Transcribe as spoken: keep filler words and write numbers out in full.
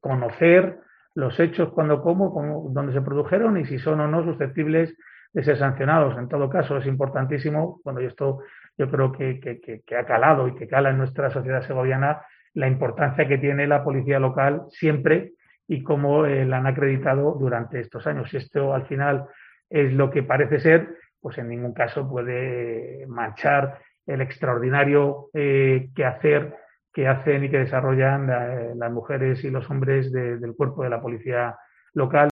conocer los hechos cuando, cómo, cómo, dónde se produjeron y si son o no susceptibles de ser sancionados. En todo caso, es importantísimo, bueno, y esto yo creo que, que, que, que ha calado y que cala en nuestra sociedad segoviana, la importancia que tiene la policía local siempre y cómo eh, la han acreditado durante estos años. Si esto al final es lo que parece ser, pues en ningún caso puede manchar el extraordinario eh, quehacer que hacen y que desarrollan eh, las mujeres y los hombres de, del cuerpo de la policía local.